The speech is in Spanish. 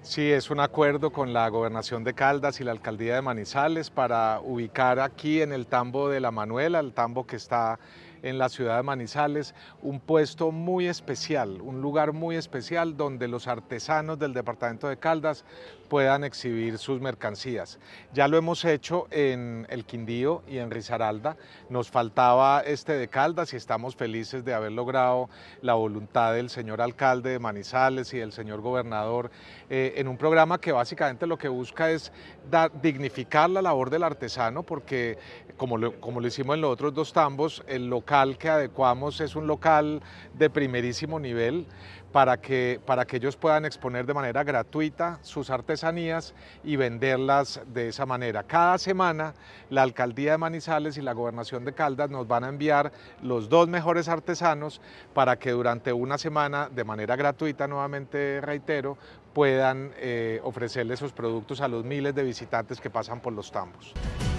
Sí, es un acuerdo con la Gobernación de Caldas y la Alcaldía de Manizales para ubicar aquí en el tambo de La Manuela, el tambo que está en la ciudad de Manizales, un puesto muy especial, un lugar muy especial donde los artesanos del departamento de Caldas puedan exhibir sus mercancías. Ya lo hemos hecho en El Quindío y en Risaralda, nos faltaba este de Caldas y estamos felices de haber logrado la voluntad del señor alcalde de Manizales y del señor gobernador en un programa que básicamente lo que busca es dignificar la labor del artesano, porque como lo hicimos en los otros dos tambos, el local que adecuamos es un local de primerísimo nivel para que ellos puedan exponer de manera gratuita sus artesanías y venderlas de esa manera. Cada semana la Alcaldía de Manizales y la Gobernación de Caldas nos van a enviar los dos mejores artesanos para que durante una semana, de manera gratuita, nuevamente reitero, puedan ofrecerle esos productos a los miles de visitantes que pasan por los tambos.